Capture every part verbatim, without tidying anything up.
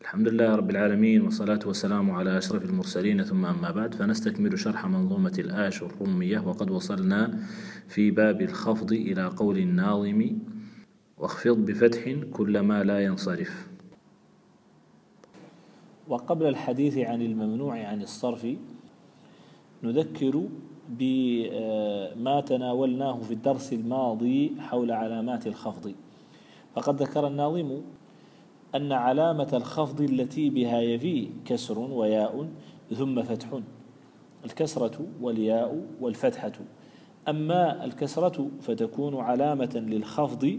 الحمد لله رب العالمين، والصلاة والسلام على أشرف المرسلين، ثم أما بعد، فنستكمل شرح منظومة الآش الرومية، وقد وصلنا في باب الخفض إلى قول الناظم: واخفض بفتح كل ما لا ينصرف. وقبل الحديث عن الممنوع عن الصرف نذكر بما تناولناه في الدرس الماضي حول علامات الخفض. فقد ذكر الناظم أن علامة الخفض التي بها يفي كسر وياء ثم فتح، الكسرة والياء والفتحة. أما الكسرة فتكون علامة للخفض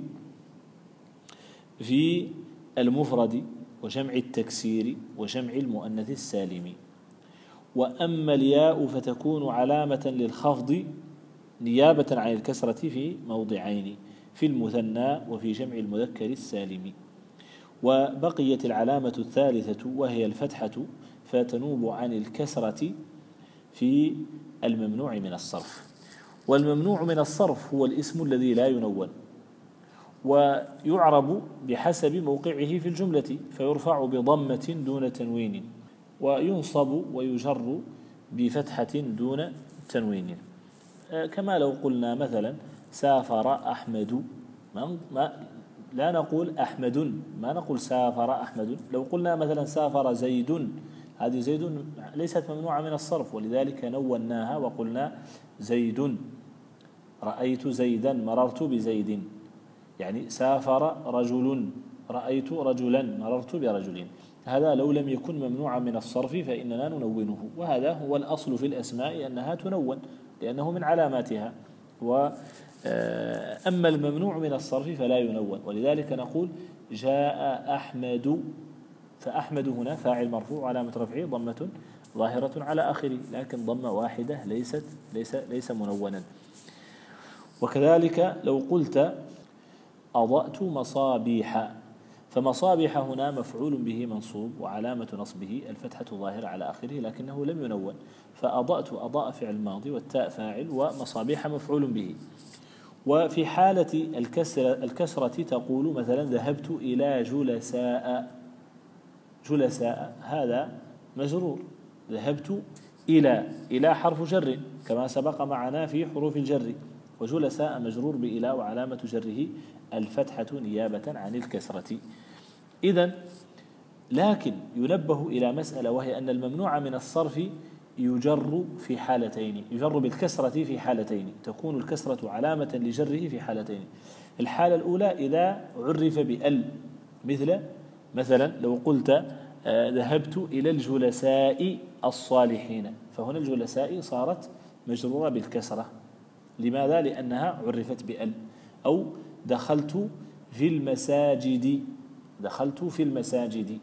في المفرد وجمع التكسير وجمع المؤنث السالم، وأما الياء فتكون علامة للخفض نيابة عن الكسرة في موضعين، في المثنى وفي جمع المذكر السالم. وبقيت العلامة الثالثة وهي الفتحة، فتنوب عن الكسرة في الممنوع من الصرف. والممنوع من الصرف هو الاسم الذي لا ينون، ويعرب بحسب موقعه في الجملة، فيرفع بضمة دون تنوين، وينصب ويجر بفتحة دون تنوين. كما لو قلنا مثلا سافر أحمد، ما لا نقول أحمد، ما نقول سافر أحمد. لو قلنا مثلا سافر زيد، هذه زيد ليست ممنوعة من الصرف، ولذلك نوناها وقلنا زيد، رأيت زيدا، مررت بزيد. يعني سافر رجل، رأيت رجلا، مررت برجل. هذا لو لم يكن ممنوعا من الصرف فإننا ننونه، وهذا هو الأصل في الأسماء أنها تنون لأنه من علاماتها. وأما الممنوع من الصرف فلا ينون، ولذلك نقول جاء أحمد، فأحمد هنا فاعل مرفوع علامة رفعه ضمة ظاهرة على آخره، لكن ضمة واحدة ليست ليس ليس منونا. وكذلك لو قلت أضأت مصابيح، فمصابيح هنا مفعول به منصوب وعلامة نصبه الفتحة الظاهرة على آخره، لكنه لم ينون. فأضأت أضاء فعل ماضي والتاء فاعل ومصابيح مفعول به. وفي حالة الكسرة, الكسرة تقول مثلا ذهبت إلى جلساء، جلساء هذا مجرور، ذهبت إلى إلى حرف جر كما سبق معنا في حروف الجر، وجلساء مجرور بإلى وعلامة جره الفتحة نيابة عن الكسرة. إذن لكن ينبه إلى مسألة، وهي أن الممنوع من الصرف يجر في حالتين، يجر بالكسرة في حالتين، تكون الكسرة علامة لجره في حالتين. الحالة الأولى إذا عرف بأل، مثل مثلا لو قلت ذهبت إلى الجلساء الصالحين، فهنا الجلساء صارت مجرورة بالكسرة. لماذا؟ لأنها عرفت بأل. أو دخلت في المساجد، دخلت في المساجد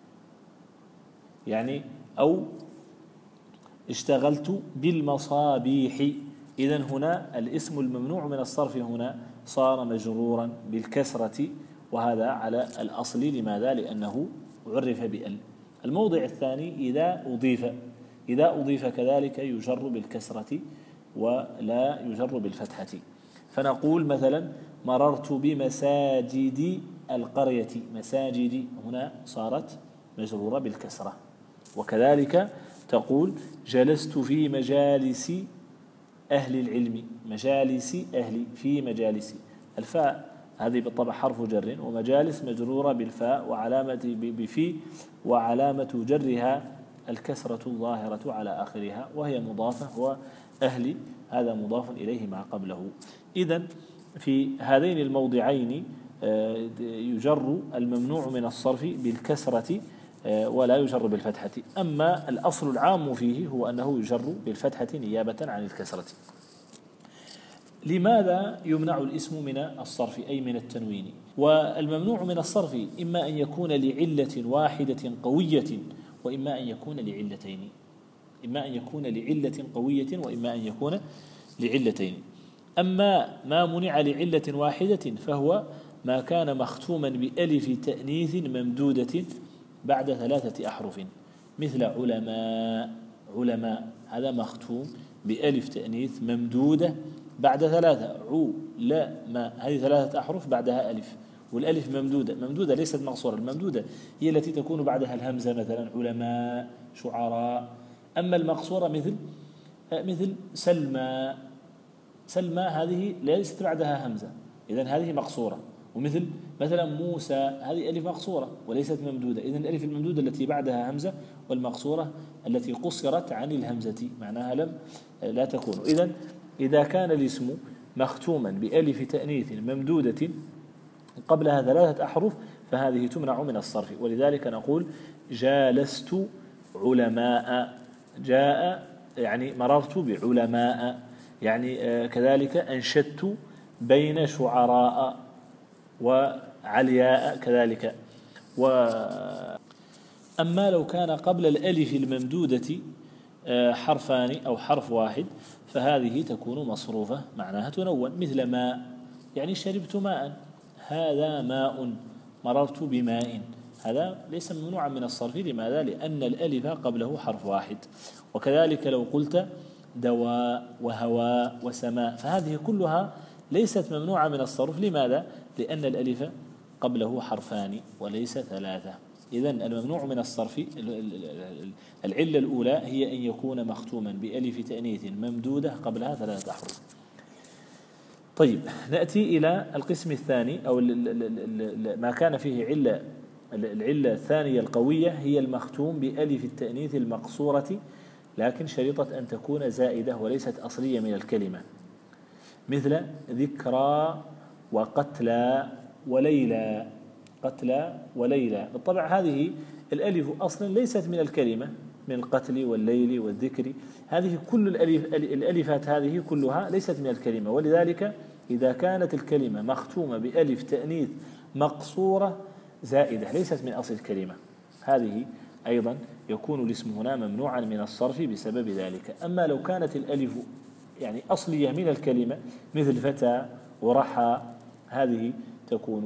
يعني، أو اشتغلت بالمصابيح. إذن هنا الاسم الممنوع من الصرف هنا صار مجرورا بالكسرة، وهذا على الأصل. لماذا؟ لأنه عرف بأل. الموضع الثاني إذا أضيف، إذا أضيف كذلك يجر بالكسرة ولا يجر بالفتحة. فنقول مثلا مررت بمساجد القرية، مساجد هنا صارت مجرورة بالكسرة. وكذلك تقول جلست في مجالس أهل العلم، مجالس أهل، في مجالس، الفاء هذه بالطبع حرف جر، ومجالس مجرورة بالفاء وعلامة بفي، وعلامة جرها الكسرة الظاهرة على آخرها وهي مضافة، وأهل هذا مضاف إليه ما قبله. إذن في هذين الموضعين يجر الممنوع من الصرف بالكسرة ولا يجر بالفتحة. أما الأصل العام فيه هو أنه يجر بالفتحة نيابة عن الكسرة. لماذا يمنع الاسم من الصرف أي من التنوين؟ والممنوع من الصرف إما أن يكون لعلة واحدة قوية، وإما أن يكون لعلتين، إما أن يكون لعلة قوية وإما أن يكون لعلتين. أما ما منع لعلة واحدة فهو ما كان مختوما بألف تأنيث ممدودة بعد ثلاثة أحرف، مثل علماء، علماء هذا مختوم بألف تأنيث ممدودة بعد ثلاثة، عو لا ما، هذه ثلاثة أحرف بعدها ألف، والألف ممدودة، ممدودة ليست مقصورة، الممدودة هي التي تكون بعدها الهمزة مثلا علماء شعراء. أما المقصورة مثل مثل سلمى، سلمى هذه ليست بعدها همزة، إذن هذه مقصورة. ومثل مثلا موسى هذه ألف مقصورة وليست ممدودة، إذن الألف الممدودة التي بعدها همزة، والمقصورة التي قصرت عن الهمزة معناها لم لا تكون. إذن إذا كان الاسم مختوما بألف تأنيث ممدودة قبلها ثلاثة أحرف فهذه تمنع من الصرف. ولذلك نقول جالست علماء، جاء يعني مررت بعلماء، يعني كذلك أنشدت بين شعراء وعلياء كذلك. وأما لو كان قبل الألف الممدودة حرفان أو حرف واحد فهذه تكون مصروفة معناها تنون، مثل ماء يعني شربت ماء، هذا ماء، مررت بماء، هذا ليس ممنوعا من الصرف. لماذا؟ لأن الألف قبله حرف واحد. وكذلك لو قلت دواء وهواء وسماء فهذه كلها ليست ممنوعة من الصرف. لماذا؟ لأن الألف قبله حرفان وليس ثلاثة. إذن الممنوع من الصرف العلة الأولى هي أن يكون مختوما بألف تأنيث ممدودة قبلها ثلاثة أحرف. طيب نأتي إلى القسم الثاني أو ما كان فيه علة. العلة الثانية القوية هي المختوم بألف التأنيث المقصورة لكن شريطة أن تكون زائدة وليست أصلية من الكلمة، مثل ذكرى وقتلى وليلى، قتلى وليلى. بالطبع هذه الألف أصلا ليست من الكلمة، من القتل والليل والذكر، هذه كل الألف الألفات هذه كلها ليست من الكلمة. ولذلك إذا كانت الكلمة مختومة بألف تأنيث مقصورة زائدة ليست من أصل الكلمة، هذه أيضا يكون الاسم هنا ممنوعا من الصرف بسبب ذلك. أما لو كانت الألف يعني أصلية من الكلمة مثل فتى ورحى هذه تكون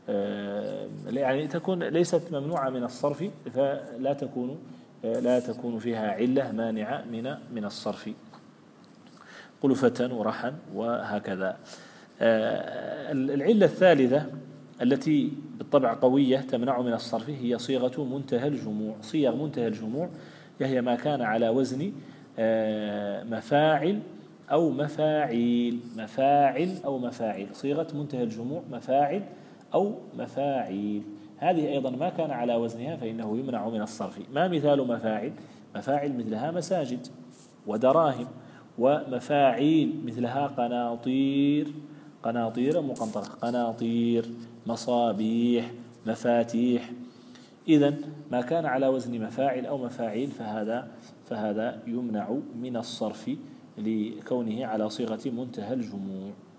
يعني تكون ليست ممنوعة من الصرف، فلا تكون لا تكون فيها علة مانعة من من الصرف. قل فتى ورحى وهكذا. العلة الثالثة التي بالطبع قوية تمنع من الصرف هي صيغة منتهى الجموع. صيغ منتهى الجموع هي ما كان على وزن مفاعل أو مفاعيل، مفاعل أو مفاعيل، صيغة منتهى الجموع مفاعل أو مفاعيل، هذه أيضا ما كان على وزنها فإنه يمنع من الصرف. ما مثال مفاعل؟ مفاعل مثلها مساجد ودراهم، ومفاعيل مثلها قناطير، قناطير مقنطرة، قناطير، مصابيح، مفاتيح. إذن ما كان على وزن مفاعل أو مفاعيل فهذا فهذا يمنع من الصرف لكونه على صيغة منتهى الجموع.